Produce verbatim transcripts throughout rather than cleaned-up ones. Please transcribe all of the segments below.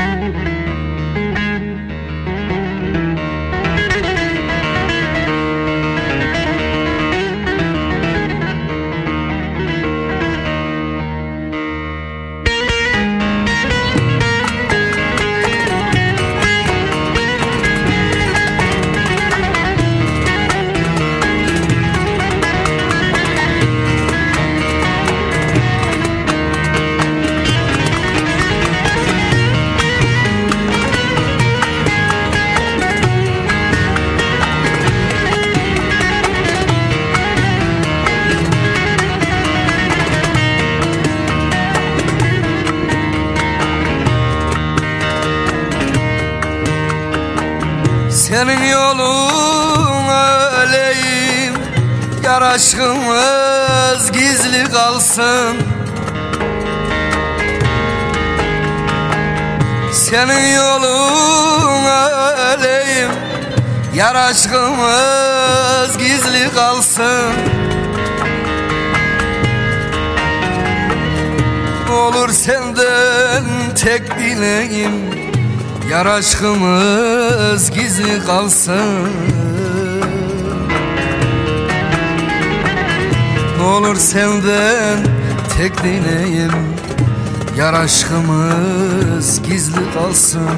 Senin yoluna öleyim, yar aşkımız gizli kalsın. Senin yoluna öleyim, yar aşkımız gizli kalsın. Ne olur senden tek dileğim, yar aşkımız gizli kalsın. Ne olur senden tek dileğim, yar aşkımız gizli kalsın.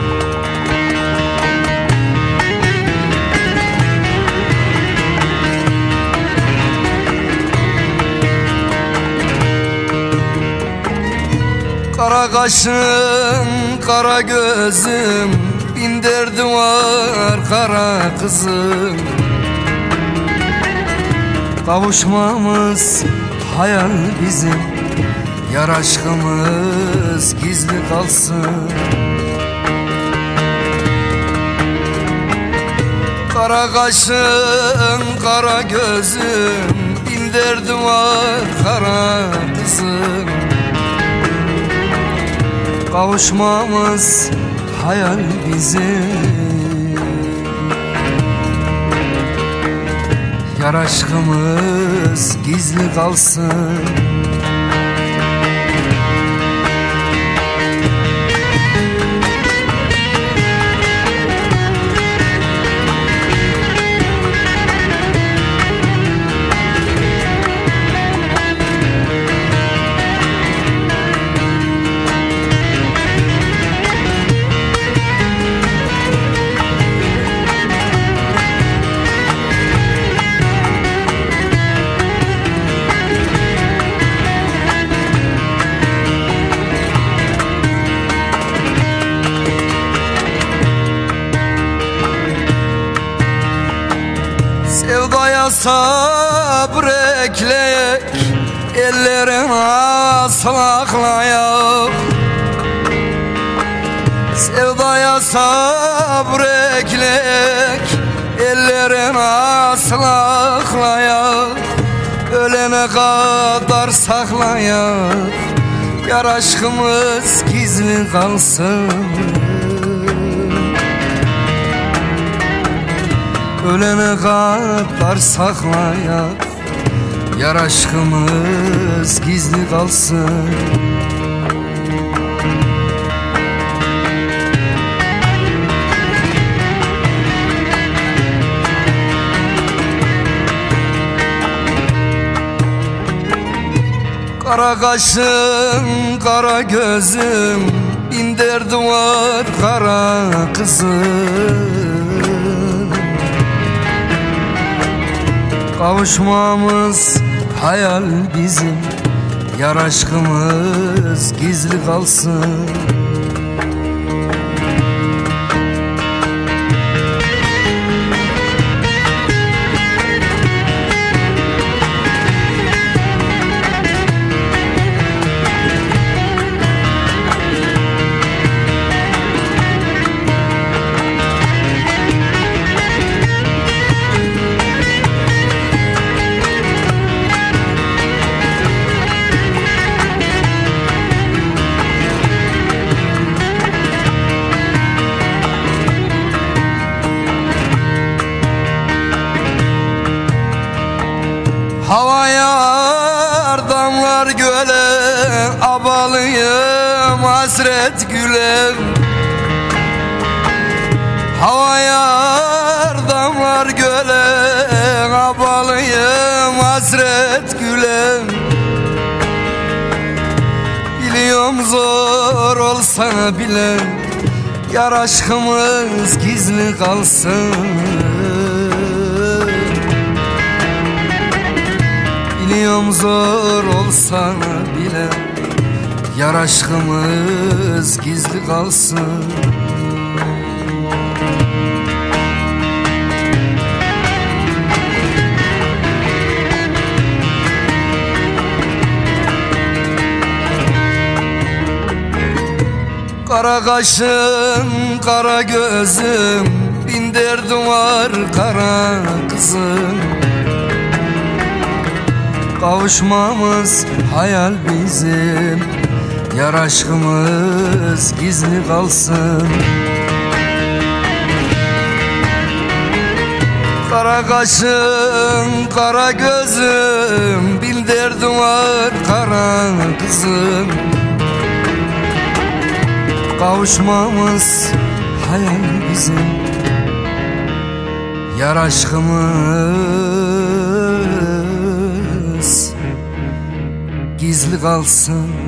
Kara kaşın, kara gözüm, bin derdi var kara kızım. Kavuşmamız hayal bizim, yar aşkımız gizli kalsın. Kara kaşın, kara gözüm, bin derdi var kara kızım. Kavuşmamız hayal bizim, yar aşkımız gizli kalsın. Sevdaya sabrekleyek, ellerin aslaklayak. Sevdaya sabrekleyek, ellerin aslaklayak. Ölene kadar saklayak, yar aşkımız gizli kalsın. Ölene kadar saklayak, yar aşkımız gizli kalsın. Kara kaşın, kara gözüm, bin derdi var kara kızım. Kavuşmamız hayal bizim, yar aşkımız gizli kalsın. Hava yağar, damlar göle, abalıyım hasret gülen. Havaya damlar göle, abalıyım hasret gülen. Biliyorum zor olsa bile yar aşkımız gizli kalsın. Biliyorum zor olsa bile yar aşkımız gizli kalsın. Kara kaşın, kara gözüm, bin derdim var kara kızım. Kavuşmamız hayal bizim, yar aşkımız gizli kalsın. Kara kaşın, kara gözüm, bin derdim var kara kızım. Kavuşmamız hayal bizim, yar aşkımız gizli kalsın.